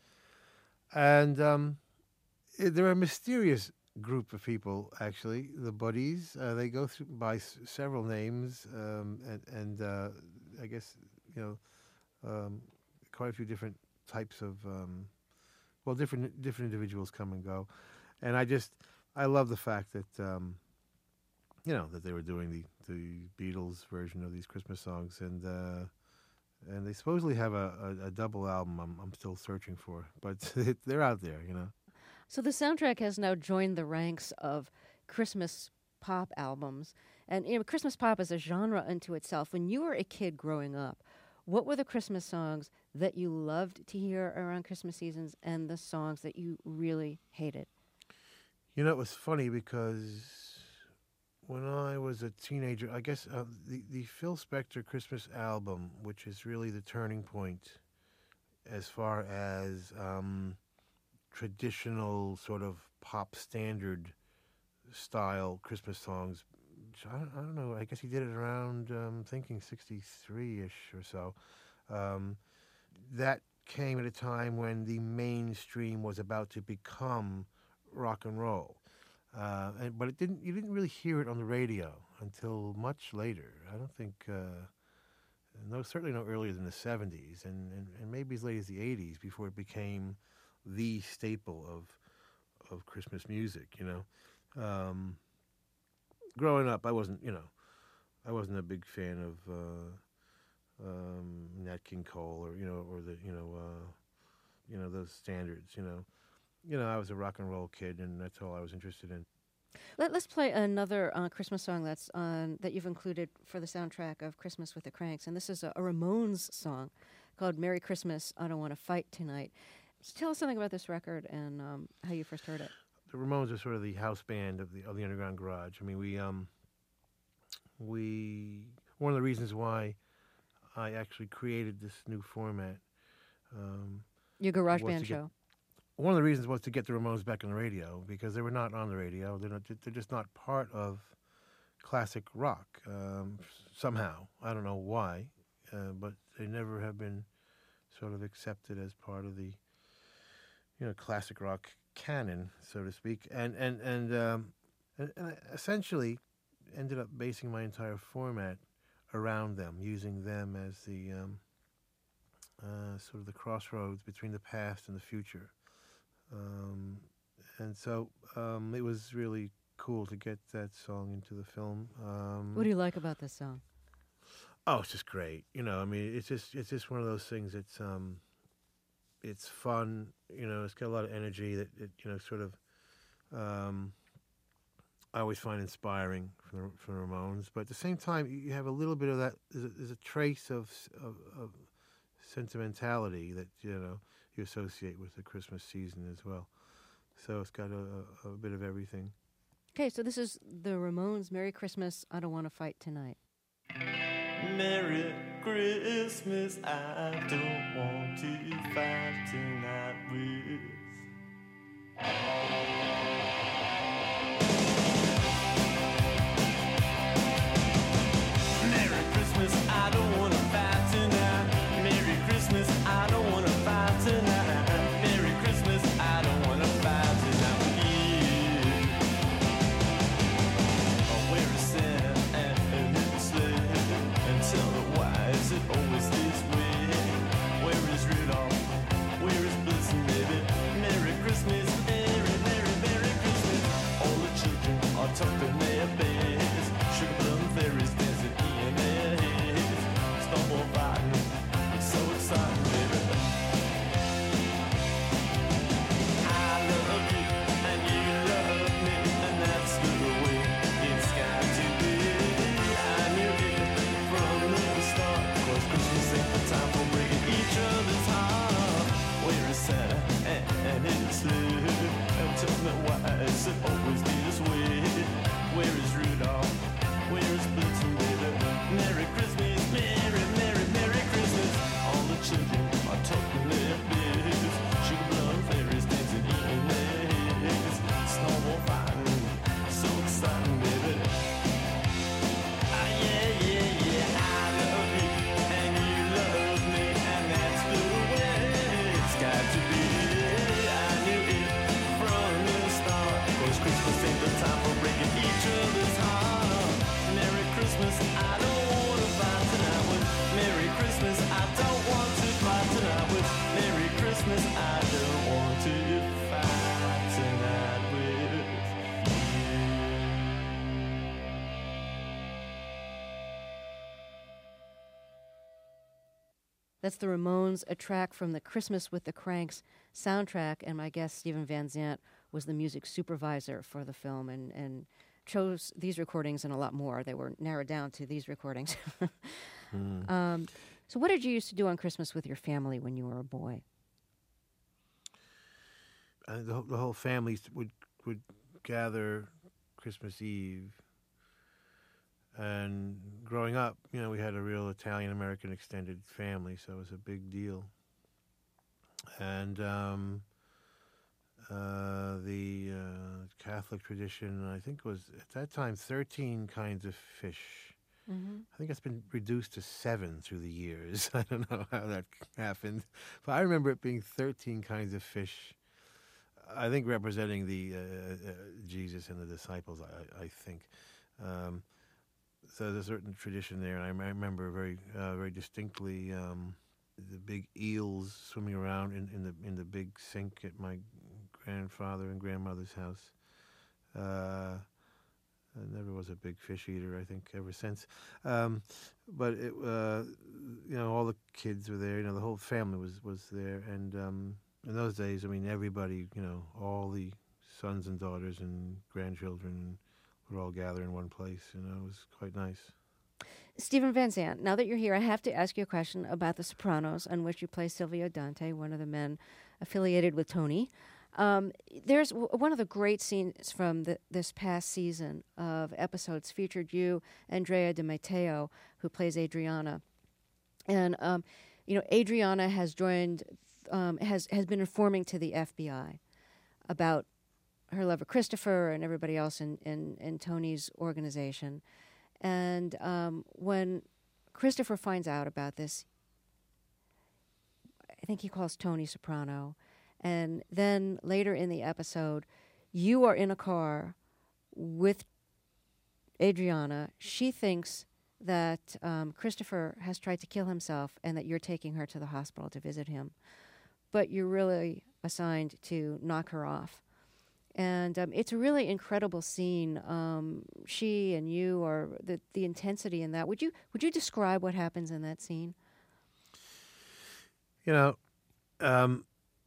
And um, eh, they're a mysterious group of people, actually, the Buddies. Uh, they go through by s- several names, um, and, and uh, I guess, you know, um, quite a few different types of, um, well, different different individuals come and go. And I just, I love the fact that, um, you know, that they were doing the, the Beatles version of these Christmas songs. And uh, and they supposedly have a, a, a double album I'm, I'm still searching for. But they're out there, you know. So the soundtrack has now joined the ranks of Christmas pop albums. And you know, Christmas pop is a genre unto itself. When you were a kid growing up, what were the Christmas songs that you loved to hear around Christmas seasons and the songs that you really hated? You know, it was funny because when I was a teenager, I guess uh, the, the Phil Spector Christmas album, which is really the turning point as far as um, traditional sort of pop standard style Christmas songs. I don't, I don't know, I guess he did it around, um, thinking sixty-three-ish or so. Um, that came at a time when the mainstream was about to become rock and roll. Uh, and, but it didn't. You didn't really hear it on the radio until much later. I don't think, uh, no, certainly no earlier than the seventies, and, and, and maybe as late as the eighties before it became the staple of of Christmas music. You know, um, growing up, I wasn't. You know, I wasn't a big fan of uh, um, Nat King Cole or you know or the you know uh, you know those standards. You know. you know, I was a rock and roll kid, and that's all I was interested in. Let, let's play another uh, Christmas song that's on that you've included for the soundtrack of Christmas with the Cranks, and this is a, a Ramones song called "Merry Christmas, I Don't Want to Fight Tonight." So tell us something about this record and um, how you first heard it. The Ramones are sort of the house band of the of the underground garage. I mean, we um we one of the reasons why I actually created this new format. Um, Your garage was band to get- show. One of the reasons was to get the Ramones back on the radio because they were not on the radio. They're not. They're just not part of classic rock um, somehow. I don't know why, uh, but they never have been sort of accepted as part of the you know classic rock canon, so to speak. And and and um, and, and I essentially ended up basing my entire format around them, using them as the um, uh, sort of the crossroads between the past and the future. Um, and so um, it was really cool to get that song into the film. Um, What do you like about this song? Oh, it's just great. You know, I mean, it's just it's just one of those things. It's um, it's fun. You know, it's got a lot of energy that it you know sort of um, I always find inspiring from the, from the Ramones. But at the same time, you have a little bit of that. There's a, there's a trace of, of of sentimentality that you know you associate with the Christmas season as well. So it's got a, a, a bit of everything. Okay, so this is the Ramones, "Merry Christmas, I Don't Want to Fight Tonight." Merry Christmas, I don't want to fight tonight with. Merry Christmas, I don't want to fight tonight. Merry Christmas, I don't want to fight tonight. Merry Christmas, I don't want to fight tonight with you. Oh, where is Santa and his sled? And tell me why is it always this way? Where is Rudolph? Where is Blitzen, baby? Merry Christmas, Merry, Merry, Merry Christmas. All the children are tucked in their beds. Sugar plum fairies dancing in their heads. Snowball fighting, it's so exciting, baby. I love you and you love me, and that's the way it's got to be. I knew it from the start, 'cause Christmas ain't the time for breaking each other's heart. Where is Santa and, and his sled? And tell me why is it always this way? Where is Rudolph? Where is Blitzen, baby? Merry Christmas, Merry, Merry, Merry Christmas. All the children are tucking their beds. Sugar plum fairies dancing in their heads. Snowball fighting, so exciting, baby. Ah, yeah, yeah, yeah, I love you, and you love me, and that's the way it's got to be. I knew it from the start, 'cause Christmas ain't the time for breaking each other's heart. Merry Christmas, I don't want to fight tonight with. Merry Christmas, I don't want to fight tonight with. Merry Christmas, I don't want to fight tonight with you. That's the Ramones, a track from the Christmas with the Cranks soundtrack, and my guest, Stephen Van Zandt, was the music supervisor for the film and, and chose these recordings and a lot more. They were narrowed down to these recordings. Mm. um, so what did you used to do on Christmas with your family when you were a boy? Uh, the, whole- the whole family would would gather Christmas Eve. And growing up, you know, we had a real Italian-American extended family, so it was a big deal. And um, uh, the uh, Catholic tradition, I think, was at that time thirteen kinds of fish. Mm-hmm. I think it's been reduced to seven through the years. I don't know how that happened, but I remember it being thirteen kinds of fish. I think representing the uh, uh, Jesus and the disciples. I, I think. Um, So there's a certain tradition there, and I, m- I remember very, uh, very distinctly um, the big eels swimming around in, in the in the big sink at my grandfather and grandmother's house. Uh, I never was a big fish eater, I think, ever since. Um, but it, uh, you know, all the kids were there. You know, the whole family was was there, and um, in those days, I mean, everybody, you know, all the sons and daughters and grandchildren would all gather in one place. You know, it was quite nice. Stephen Van Zandt, now that you're here, I have to ask you a question about The Sopranos, on which you play Silvio Dante, one of the men affiliated with Tony. Um, there's w- one of the great scenes from the, this past season of episodes featured you, Andrea De Matteo, who plays Adriana. And, um, you know, Adriana has joined, um, has, has been informing to the F B I about her lover Christopher and everybody else in, in, in Tony's organization. And um, when Christopher finds out about this, I think he calls Tony Soprano. And then later in the episode, you are in a car with Adriana. She thinks that um, Christopher has tried to kill himself and that you're taking her to the hospital to visit him. But you're really assigned to knock her off. And um, it's a really incredible scene. Um, she and you are the the intensity in that. Would you would you describe what happens in that scene? You know, um,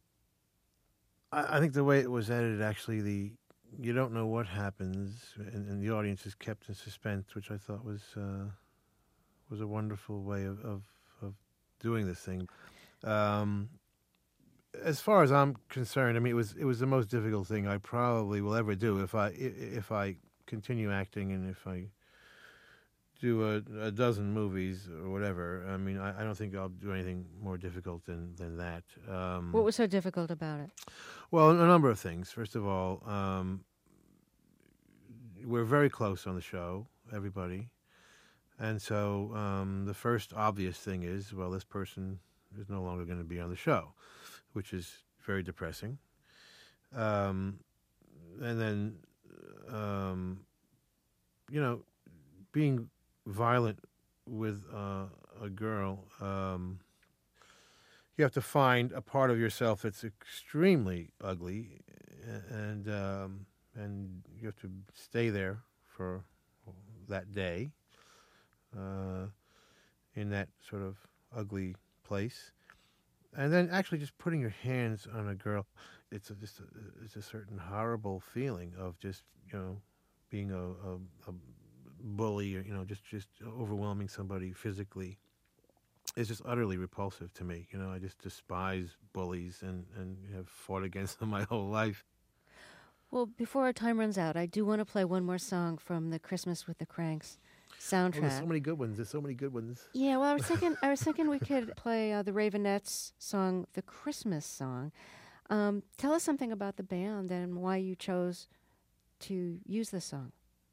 I, I think the way it was edited, actually, the you don't know what happens, and, and the audience is kept in suspense, which I thought was uh, was a wonderful way of, of, of doing this thing. Um, As far as I'm concerned, I mean, it was it was the most difficult thing I probably will ever do if I if I continue acting and if I do a, a dozen movies or whatever. I mean, I, I don't think I'll do anything more difficult than than that. Um, What was so difficult about it? Well, a number of things. First of all, um, we're very close on the show, everybody, and so um, the first obvious thing is, well, this person is no longer going to be on the show, which is very depressing. Um, and then, um, you know, being violent with uh, a girl, um, you have to find a part of yourself that's extremely ugly, and um, and you have to stay there for that day uh, in that sort of ugly place. And then actually just putting your hands on a girl, it's a, just a, it's a certain horrible feeling of just, you know, being a, a, a bully or, you know, just, just overwhelming somebody physically. It's just utterly repulsive to me. You know, I just despise bullies and, and have fought against them my whole life. Well, before our time runs out, I do want to play one more song from the Christmas with the Cranks soundtrack. Oh, there's so many good ones. There's so many good ones. Yeah, well, I was thinking, I was thinking we could play uh, the Ravenettes' song, the Christmas song. Um, tell us something about the band and why you chose to use this song.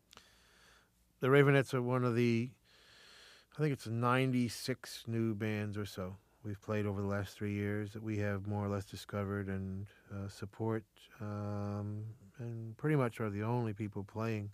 The Ravenettes are one of the, I think it's ninety-six new bands or so we've played over the last three years that we have more or less discovered and uh, support, um, and pretty much are the only people playing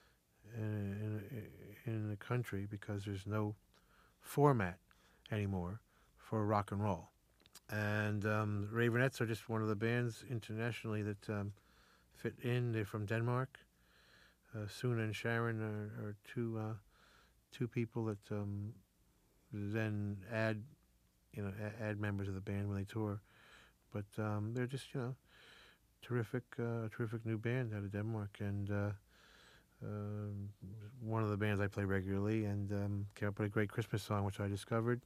in, in, in the country because there's no format anymore for rock and roll. And um, Ravenettes are just one of the bands internationally that um, fit in. They're from Denmark. Uh, Suna and Sharon are, are two uh, two people that um, then add, you know, a- add members of the band when they tour. But um, they're just, you know, terrific, uh, terrific new band out of Denmark, and uh, uh, one of the bands I play regularly, and um, came up with a great Christmas song which I discovered.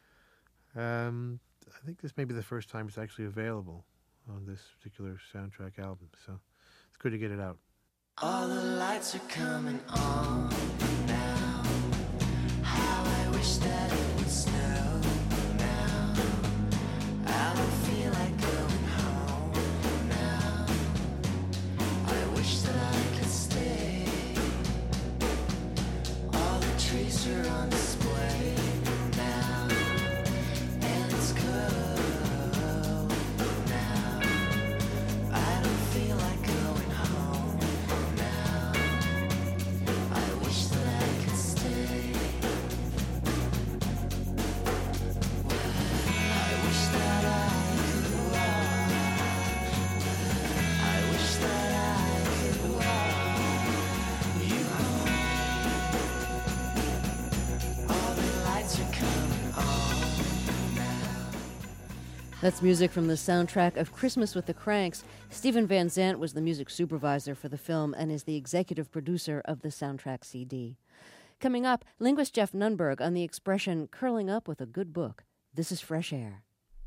Um, I think this may be the first time it's actually available on this particular soundtrack album, so it's good to get it out. All the lights are coming on now. How I wish that it would snow now. I don't feel like going home now. I wish that I could stay. All the trees are on display now, and it's cold now. I don't feel like going home. I wish that That's music from the soundtrack of Christmas with the Cranks. Stephen Van Zandt was the music supervisor for the film and is the executive producer of the soundtrack C D. Coming up, linguist Jeff Nunberg on the expression curling up with a good book. This is Fresh Air.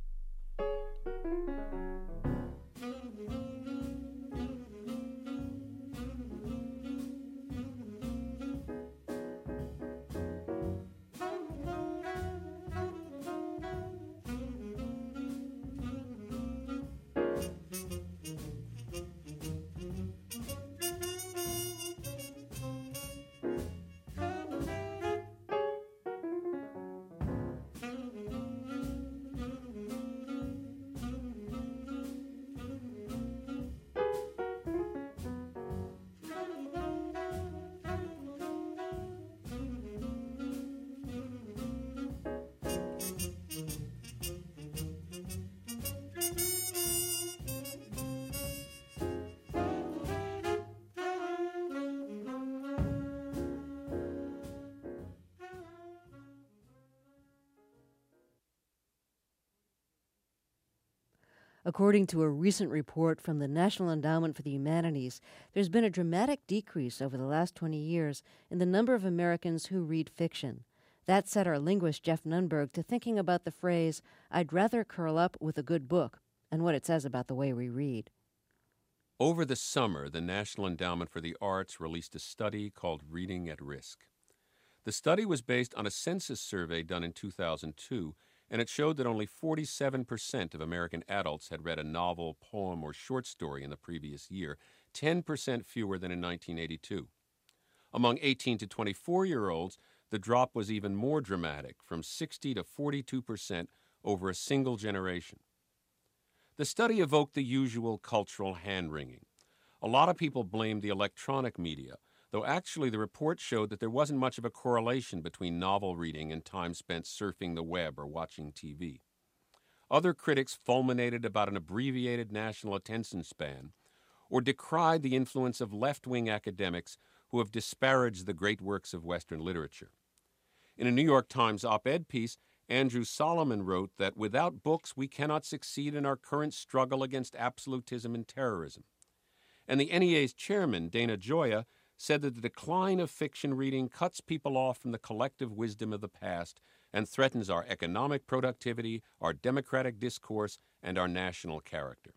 According to a recent report from the National Endowment for the Humanities, there's been a dramatic decrease over the last twenty years in the number of Americans who read fiction. That set our linguist Jeff Nunberg to thinking about the phrase, "I'd rather curl up with a good book," and what it says about the way we read. Over the summer, the National Endowment for the Arts released a study called Reading at Risk. The study was based on a census survey done in two thousand two, and it showed that only forty-seven percent of American adults had read a novel, poem, or short story in the previous year, ten percent fewer than in nineteen eighty-two. Among eighteen to twenty-four-year-olds, the drop was even more dramatic, from sixty to forty-two percent over a single generation. The study evoked the usual cultural hand-wringing. A lot of people blamed the electronic media, though actually the report showed that there wasn't much of a correlation between novel reading and time spent surfing the web or watching T V. Other critics fulminated about an abbreviated national attention span, or decried the influence of left-wing academics who have disparaged the great works of Western literature. In a New York Times op-ed piece, Andrew Solomon wrote that without books we cannot succeed in our current struggle against absolutism and terrorism. And the N E A's chairman, Dana Gioia, said that the decline of fiction reading cuts people off from the collective wisdom of the past and threatens our economic productivity, our democratic discourse, and our national character.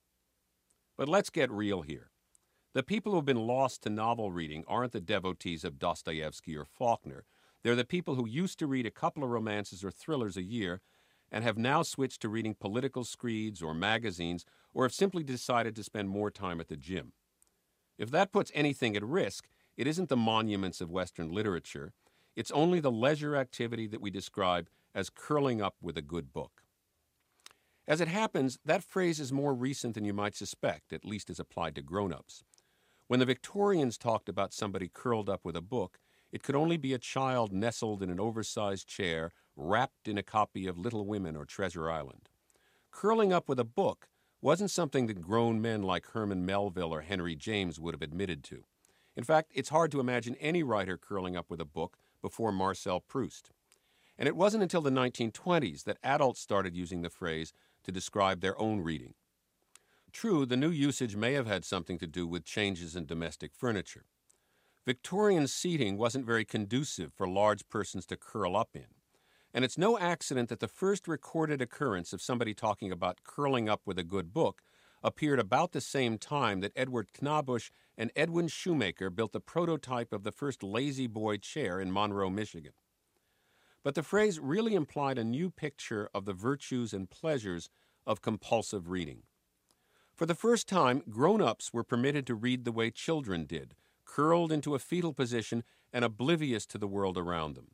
But let's get real here. The people who have been lost to novel reading aren't the devotees of Dostoevsky or Faulkner. They're the people who used to read a couple of romances or thrillers a year and have now switched to reading political screeds or magazines, or have simply decided to spend more time at the gym. If that puts anything at risk, it isn't the monuments of Western literature. It's only the leisure activity that we describe as curling up with a good book. As it happens, that phrase is more recent than you might suspect, at least as applied to grown-ups. When the Victorians talked about somebody curled up with a book, it could only be a child nestled in an oversized chair, wrapped in a copy of Little Women or Treasure Island. Curling up with a book wasn't something that grown men like Herman Melville or Henry James would have admitted to. In fact, it's hard to imagine any writer curling up with a book before Marcel Proust. And it wasn't until the nineteen twenties that adults started using the phrase to describe their own reading. True, the new usage may have had something to do with changes in domestic furniture. Victorian seating wasn't very conducive for large persons to curl up in. And it's no accident that the first recorded occurrence of somebody talking about curling up with a good book appeared about the same time that Edward Knabush and Edwin Shoemaker built the prototype of the first lazy boy chair in Monroe, Michigan. But the phrase really implied a new picture of the virtues and pleasures of compulsive reading. For the first time, grown-ups were permitted to read the way children did, curled into a fetal position and oblivious to the world around them.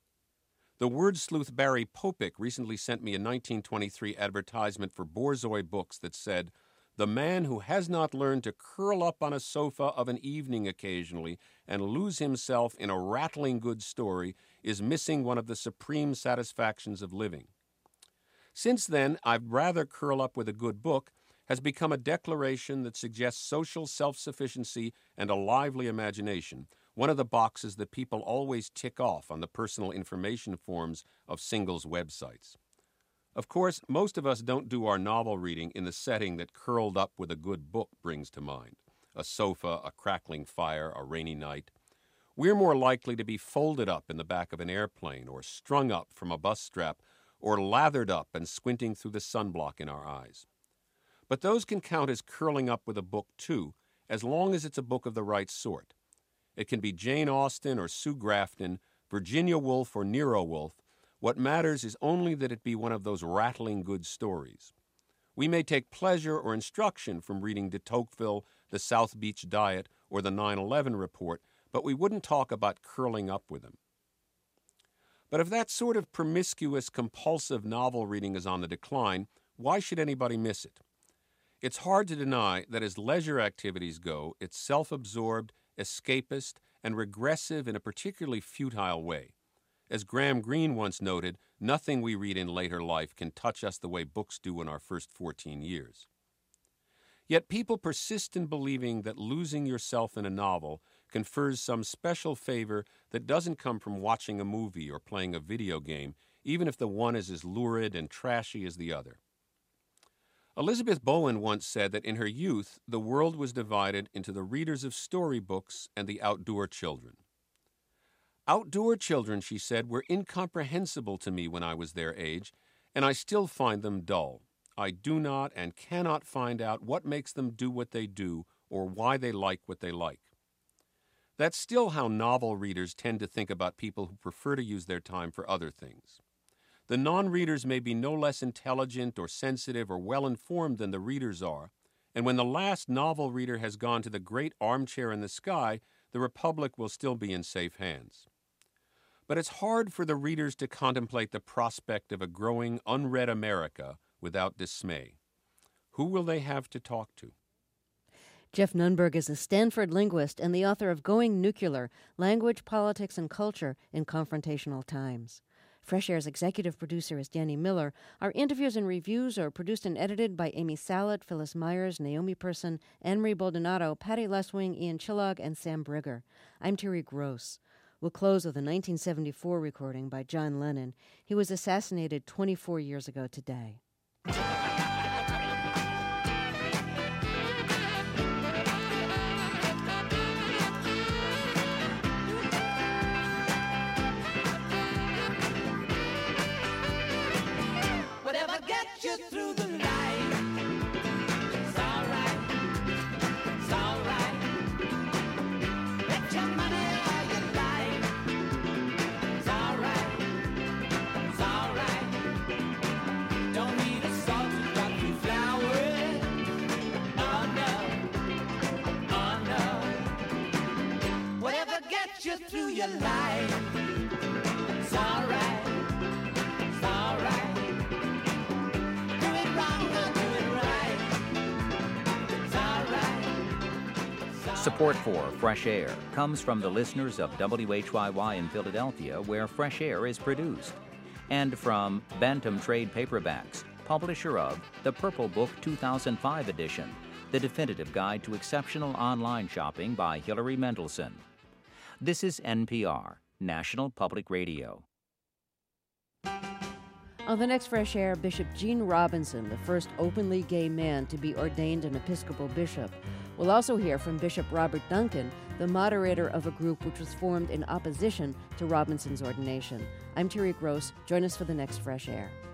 The word sleuth Barry Popik recently sent me a nineteen twenty-three advertisement for Borzoi Books that said, "The man who has not learned to curl up on a sofa of an evening occasionally and lose himself in a rattling good story is missing one of the supreme satisfactions of living." Since then, "I'd rather curl up with a good book" has become a declaration that suggests social self-sufficiency and a lively imagination, one of the boxes that people always tick off on the personal information forms of singles websites. Of course, most of us don't do our novel reading in the setting that Curled Up with a Good Book brings to mind. A sofa, a crackling fire, a rainy night. We're more likely to be folded up in the back of an airplane, or strung up from a bus strap, or lathered up and squinting through the sunblock in our eyes. But those can count as curling up with a book, too, as long as it's a book of the right sort. It can be Jane Austen or Sue Grafton, Virginia Woolf or Nero Wolfe. What matters is only that it be one of those rattling good stories. We may take pleasure or instruction from reading de Tocqueville, the South Beach Diet, or the nine eleven Report, but we wouldn't talk about curling up with them. But if that sort of promiscuous, compulsive novel reading is on the decline, why should anybody miss it? It's hard to deny that as leisure activities go, it's self-absorbed, escapist, and regressive in a particularly futile way. As Graham Greene once noted, nothing we read in later life can touch us the way books do in our first fourteen years. Yet people persist in believing that losing yourself in a novel confers some special favor that doesn't come from watching a movie or playing a video game, even if the one is as lurid and trashy as the other. Elizabeth Bowen once said that in her youth, the world was divided into the readers of storybooks and the outdoor children. Outdoor children, she said, were incomprehensible to me when I was their age, and I still find them dull. I do not and cannot find out what makes them do what they do or why they like what they like. That's still how novel readers tend to think about people who prefer to use their time for other things. The non-readers may be no less intelligent or sensitive or well-informed than the readers are, and when the last novel reader has gone to the great armchair in the sky, the Republic will still be in safe hands. But it's hard for the readers to contemplate the prospect of a growing, unread America without dismay. Who will they have to talk to? Jeff Nunberg is a Stanford linguist and the author of Going Nuclear, Language, Politics, and Culture in Confrontational Times. Fresh Air's executive producer is Danny Miller. Our interviews and reviews are produced and edited by Amy Salat, Phyllis Myers, Naomi Person, Anne-Marie Baldonado, Patty Leswing, Ian Chillog, and Sam Brigger. I'm Terry Gross. We'll close with a nineteen seventy-four recording by John Lennon. He was assassinated twenty-four years ago today. Whatever gets you through the night, it's alright, it's alright. Bet your money all you like, it's alright, it's alright. Don't need a salt to drop you flowers, oh no, oh no. Whatever gets you through your life, it's alright. Support for Fresh Air comes from the listeners of W H Y Y in Philadelphia, where Fresh Air is produced, and from Bantam Trade Paperbacks, publisher of The Purple Book two thousand five edition, the definitive guide to exceptional online shopping by Hilary Mendelson. This is N P R, National Public Radio. On the next Fresh Air, Bishop Gene Robinson, the first openly gay man to be ordained an Episcopal bishop. We'll also hear from Bishop Robert Duncan, the moderator of a group which was formed in opposition to Robinson's ordination. I'm Terry Gross. Join us for the next Fresh Air.